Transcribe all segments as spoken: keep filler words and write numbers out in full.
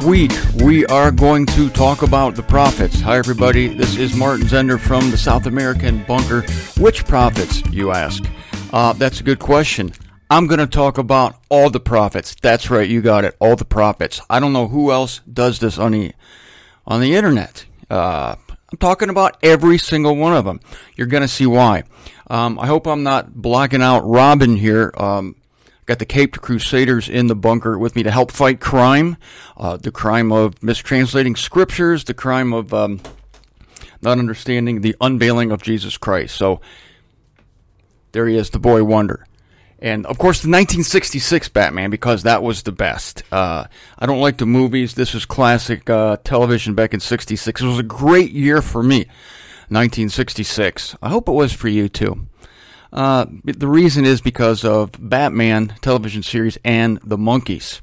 week, we are going to talk about the prophets. Hi, everybody. This is Martin Zender from the South American Bunker. Which prophets, you ask? Uh, that's a good question. I'm going to talk about all the prophets. That's right, you got it. All the prophets. I don't know who else does this on the on the internet. Uh, I'm talking about every single one of them. You're going to see why. Um, I hope I'm not blocking out Robin here. Um, got the Caped Crusaders in the bunker with me to help fight crime. Uh, the crime of mistranslating scriptures, the crime of um, not understanding the unveiling of Jesus Christ. So there he is, the boy wonder. And, of course, the nineteen sixty-six Batman, because that was the best. Uh, I don't like the movies. This is classic uh, television back in sixty-six. It was a great year for me, nineteen sixty-six. I hope it was for you, too. Uh, the reason is because of Batman television series and the Monkees.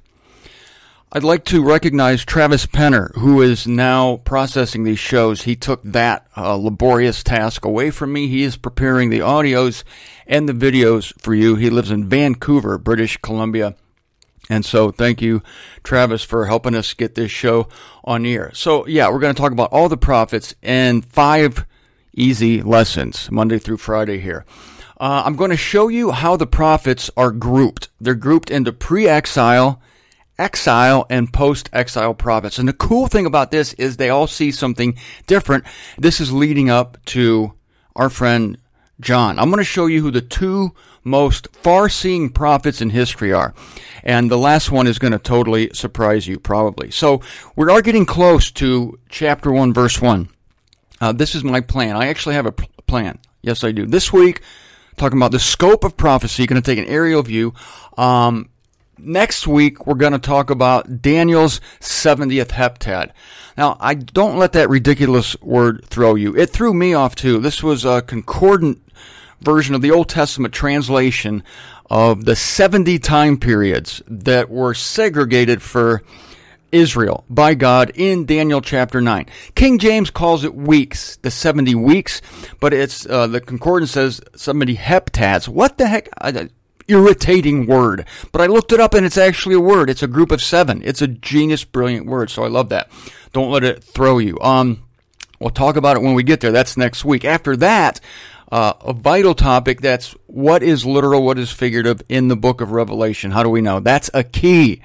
I'd like to recognize Travis Penner, who is now processing these shows. He took that uh, laborious task away from me. He is preparing the audios and the videos for you. He lives in Vancouver, British Columbia. And so thank you, Travis, for helping us get this show on the air. So, yeah, we're going to talk about all the prophets in five easy lessons, Monday through Friday here. Uh, I'm going to show you how the prophets are grouped. They're grouped into pre-exile, exile, and post-exile prophets. And the cool thing about this is they all see something different. This is leading up to our friend John. I'm going to show you who the two most far-seeing prophets in history are. And the last one is going to totally surprise you, probably. So we are getting close to chapter one, verse one. Uh, this is my plan. I actually have a p- plan. Yes, I do. This week, talking about the scope of prophecy, going to take an aerial view. Um, next week, we're going to talk about Daniel's seventieth heptad. Now, I don't let that ridiculous word throw you. It threw me off, too. This was a concordant version of the Old Testament translation of the seventy time periods that were segregated for Israel by God in Daniel chapter nine. King James calls it weeks, the seventy weeks, but it's uh, the concordance says seventy heptads. What the heck? I, irritating word. But I looked it up and it's actually a word. It's a group of seven. It's a genius, brilliant word, so I love that. Don't let it throw you. Um, we'll talk about it when we get there. That's next week. After that, uh, a vital topic, that's what is literal, what is figurative in the book of Revelation. How do we know? That's a key.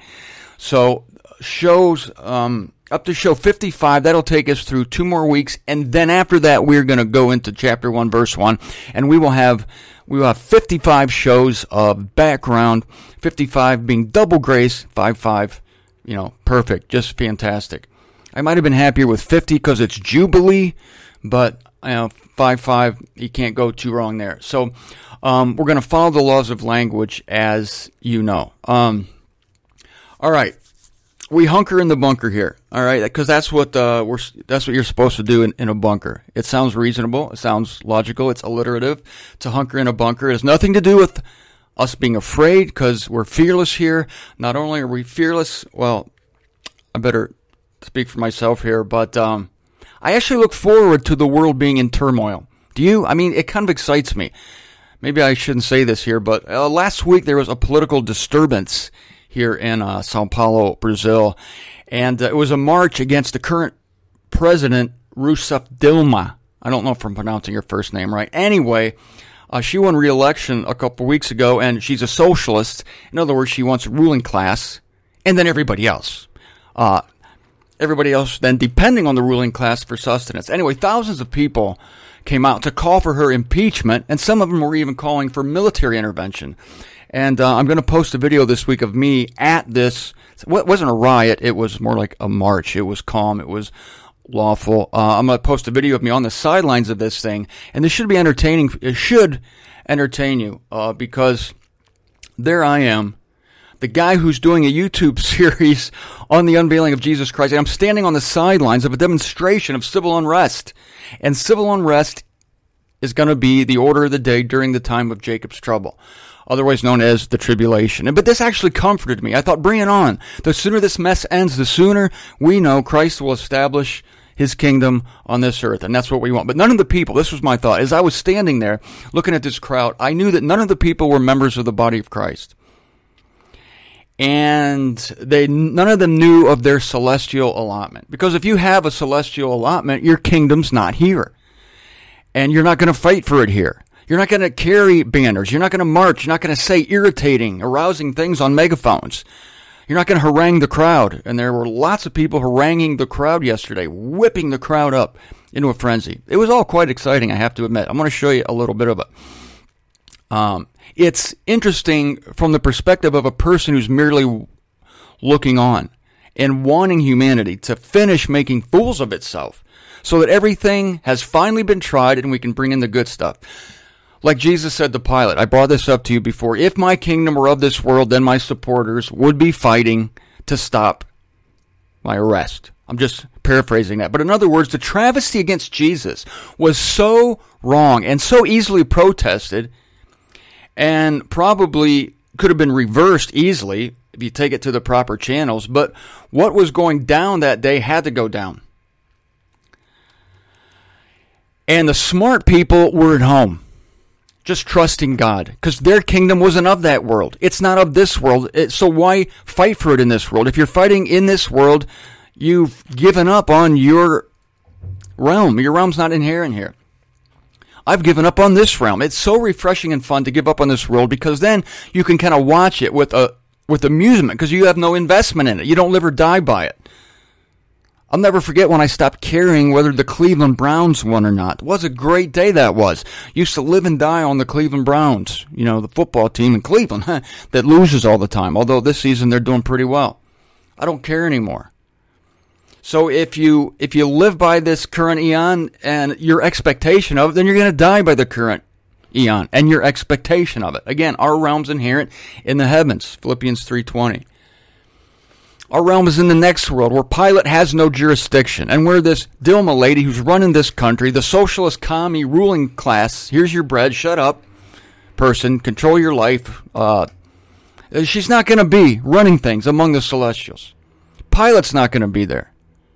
So shows um, up to show fifty-five, that'll take us through two more weeks, and then after that we're going to go into chapter one, verse one, and we will have we will have fifty-five shows of background, fifty-five being double grace, five five, you know, perfect, just fantastic. I might have been happier with fifty because it's Jubilee, but you know, five five, you can't go too wrong there. So um, we're going to follow the laws of language, as you know. Um, all right. We hunker in the bunker here, all right? Because that's what uh, we're that's what you're supposed to do in, in a bunker. It sounds reasonable. It sounds logical. It's alliterative to hunker in a bunker. It has nothing to do with us being afraid because we're fearless here. Not only are we fearless, well, I better speak for myself here, but um, I actually look forward to the world being in turmoil. Do you? I mean, it kind of excites me. Maybe I shouldn't say this here, but uh, last week there was a political disturbance here in uh, Sao Paulo, Brazil. And uh, it was a march against the current president, Rousseff Dilma. I don't know if I'm pronouncing her first name right. Anyway, uh, she won re-election a couple weeks ago, and she's a socialist. In other words, she wants a ruling class, and then everybody else. Uh, everybody else then depending on the ruling class for sustenance. Anyway, thousands of people came out to call for her impeachment, and some of them were even calling for military intervention. And uh, I'm going to post a video this week of me at this. It wasn't a riot. It was more like a march. It was calm. It was lawful. Uh, I'm going to post a video of me on the sidelines of this thing. And this should be entertaining. It should entertain you uh, because there I am, the guy who's doing a YouTube series on the unveiling of Jesus Christ. And I'm standing on the sidelines of a demonstration of civil unrest. And civil unrest is going to be the order of the day during the time of Jacob's trouble, otherwise known as the tribulation. But this actually comforted me. I thought, bring it on. The sooner this mess ends, the sooner we know Christ will establish his kingdom on this earth. And that's what we want. But none of the people, this was my thought, as I was standing there looking at this crowd, I knew that none of the people were members of the body of Christ. and they none of them knew of their celestial allotment. Because if you have a celestial allotment, your kingdom's not here. And you're not going to fight for it here. You're not going to carry banners. You're not going to march. You're not going to say irritating, arousing things on megaphones. You're not going to harangue the crowd. And there were lots of people haranguing the crowd yesterday, whipping the crowd up into a frenzy. It was all quite exciting, I have to admit. I'm going to show you a little bit of it. Um, it's interesting from the perspective of a person who's merely looking on and wanting humanity to finish making fools of itself so that everything has finally been tried and we can bring in the good stuff. Like Jesus said to Pilate, I brought this up to you before, if my kingdom were of this world, then my supporters would be fighting to stop my arrest. I'm just paraphrasing that. But in other words, the travesty against Jesus was so wrong and so easily protested and probably could have been reversed easily if you take it to the proper channels. But what was going down that day had to go down. And the smart people were at home, just trusting God, because their kingdom wasn't of that world. It's not of this world. It, so why fight for it in this world? If you're fighting in this world, you've given up on your realm. Your realm's not inherent here. I've given up on this realm. It's so refreshing and fun to give up on this world because then you can kind of watch it with a with amusement because you have no investment in it. You don't live or die by it. I'll never forget when I stopped caring whether the Cleveland Browns won or not. What a great day that was. Used to live and die on the Cleveland Browns, you know, the football team in Cleveland that loses all the time, although this season they're doing pretty well. I don't care anymore. So if you if you live by this current eon and your expectation of it, then you're going to die by the current eon and your expectation of it. Again, our realm's inherent in the heavens, Philippians three twenty. Our realm is in the next world where Pilate has no jurisdiction and where this Dilma lady who's running this country, the socialist commie ruling class, here's your bread, shut up, person, control your life. Uh, she's not going to be running things among the celestials. Pilate's not going to be there.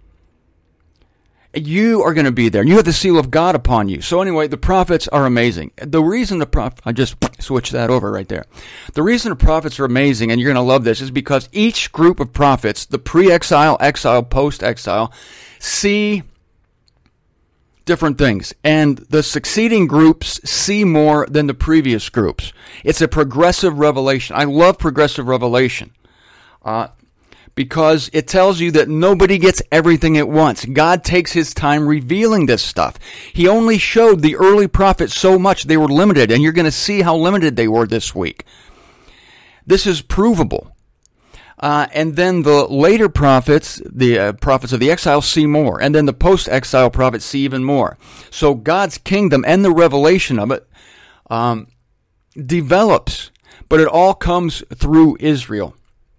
You are going to be there. You have the seal of God upon you. So anyway, the prophets are amazing. The reason the prophets, I just switched that over right there. The reason the prophets are amazing, and you're going to love this, is because each group of prophets, the pre-exile, exile, post-exile, see different things. And the succeeding groups see more than the previous groups. It's a progressive revelation. I love progressive revelation. Uh, Because it tells you that nobody gets everything at once. God takes his time revealing this stuff. He only showed the early prophets so much they were limited, and you're going to see how limited they were this week. This is provable. Uh, and then the later prophets, the uh, prophets of the exile, see more. And then the post-exile prophets see even more. So God's kingdom and the revelation of it um, develops, but it all comes through Israel.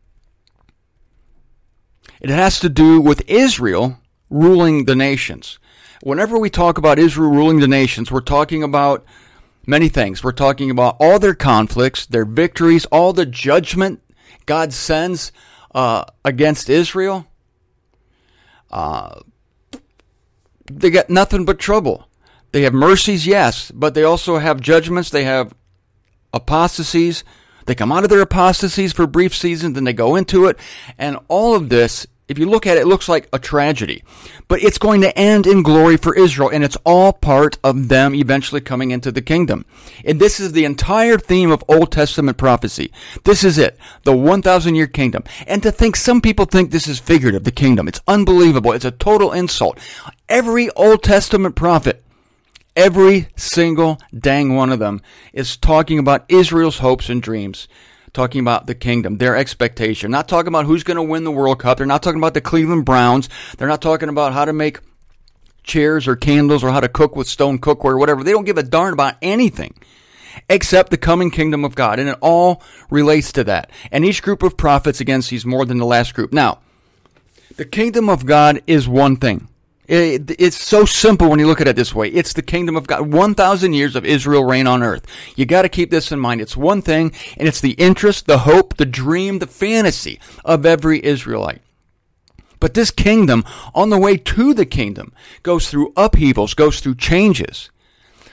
It has to do with Israel ruling the nations. Whenever we talk about Israel ruling the nations, we're talking about many things. We're talking about all their conflicts, their victories, all the judgment God sends uh, against Israel. Uh, they got nothing but trouble. They have mercies, yes, but they also have judgments. They have apostasies. They come out of their apostasies for brief seasons, then they go into it. And all of this, if you look at it, it looks like a tragedy. But it's going to end in glory for Israel, and it's all part of them eventually coming into the kingdom. And this is the entire theme of Old Testament prophecy. This is it, the one thousand year kingdom. And to think, some people think this is figurative, the kingdom. It's unbelievable. It's a total insult. Every Old Testament prophet, every single dang one of them, is talking about Israel's hopes and dreams, talking about the kingdom, their expectation. Not talking about who's going to win the World Cup. They're not talking about the Cleveland Browns. They're not talking about how to make chairs or candles or how to cook with stone cookware or whatever. They don't give a darn about anything except the coming kingdom of God. And it all relates to that. And each group of prophets, again, sees more than the last group. Now, the kingdom of God is one thing. It, it's so simple when you look at it this way. It's the kingdom of God. one thousand years of Israel reign on earth. You got to keep this in mind. It's one thing, and it's the interest, the hope, the dream, the fantasy of every Israelite. But this kingdom, on the way to the kingdom, goes through upheavals, goes through changes.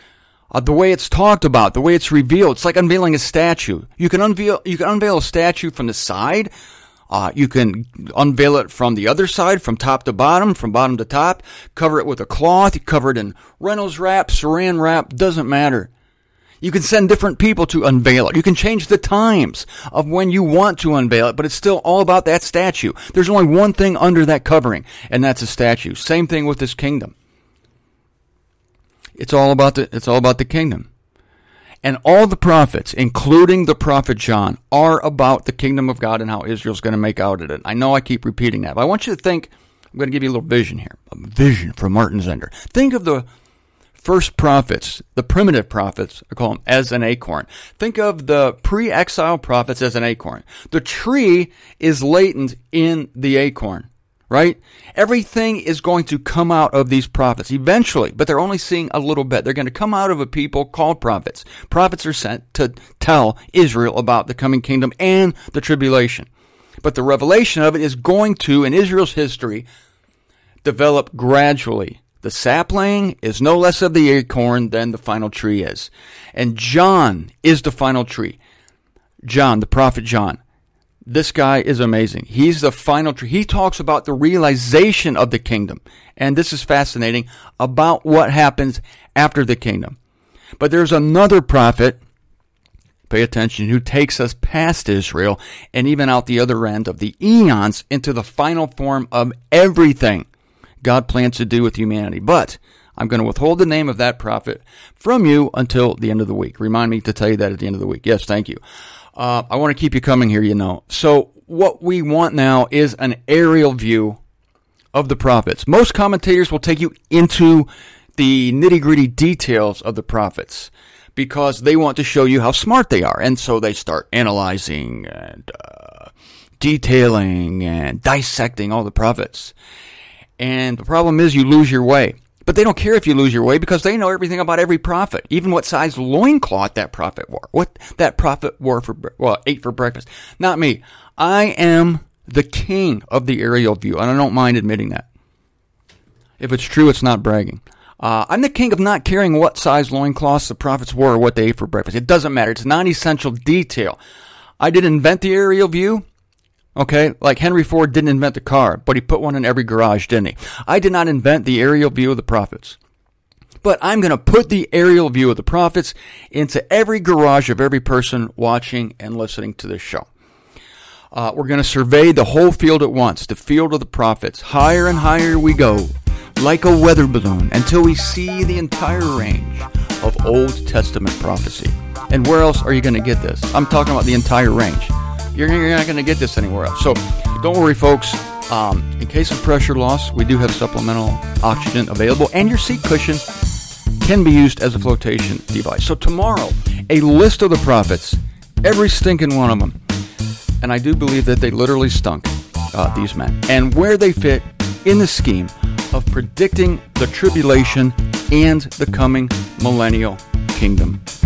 Uh, the way it's talked about, the way it's revealed, it's like unveiling a statue. You can unveil, you can unveil a statue from the side. Uh, you can unveil it from the other side, from top to bottom, from bottom to top. Cover it with a cloth. You cover it in Reynolds wrap, Saran wrap. Doesn't matter. You can send different people to unveil it. You can change the times of when you want to unveil it, but it's still all about that statue. There's only one thing under that covering, and that's a statue. Same thing with this kingdom. It's all about the, it's all about the kingdom. And all the prophets, including the prophet John, are about the kingdom of God and how Israel's going to make out of it. I know I keep repeating that, but I want you to think, I'm going to give you a little vision here. A vision from Martin Zender. Think of the first prophets, the primitive prophets, I call them as an acorn. Think of the pre-exile prophets as an acorn. The tree is latent in the acorn, right? Everything is going to come out of these prophets eventually, but they're only seeing a little bit. They're going to come out of a people called prophets. Prophets are sent to tell Israel about the coming kingdom and the tribulation. But the revelation of it is going to, in Israel's history, develop gradually. The sapling is no less of the acorn than the final tree is. And John is the final tree. John, the prophet John. This guy is amazing. He's the final tree. He talks about the realization of the kingdom. And this is fascinating, about what happens after the kingdom. But there's another prophet, pay attention, who takes us past Israel and even out the other end of the eons into the final form of everything God plans to do with humanity. But I'm going to withhold the name of that prophet from you until the end of the week. Remind me to tell you that at the end of the week. Yes, thank you. Uh, I want to keep you coming here, you know. So what we want now is an aerial view of the prophets. Most commentators will take you into the nitty-gritty details of the prophets because they want to show you how smart they are. And so they start analyzing and uh, detailing and dissecting all the prophets. And the problem is you lose your way. But they don't care if you lose your way because they know everything about every prophet, even what size loincloth that prophet wore, what that prophet wore for, well, ate for breakfast. Not me. I am the king of the aerial view, and I don't mind admitting that. If it's true, it's not bragging. Uh, I'm the king of not caring what size loincloths the prophets wore or what they ate for breakfast. It doesn't matter. It's non-essential detail. I didn't invent the aerial view. Okay, like Henry Ford didn't invent the car, but he put one in every garage, didn't he? I did not invent the aerial view of the prophets. But I'm going to put the aerial view of the prophets into every garage of every person watching and listening to this show. Uh, we're going to survey the whole field at once, the field of the prophets. Higher and higher we go, like a weather balloon, until we see the entire range of Old Testament prophecy. And where else are you going to get this? I'm talking about the entire range. You're, you're not going to get this anywhere else. So don't worry, folks. Um, in case of pressure loss, we do have supplemental oxygen available, and your seat cushion can be used as a flotation device. So tomorrow, a list of the prophets, every stinking one of them. And I do believe that they literally stunk, uh, these men, and where they fit in the scheme of predicting the tribulation and the coming millennial kingdom.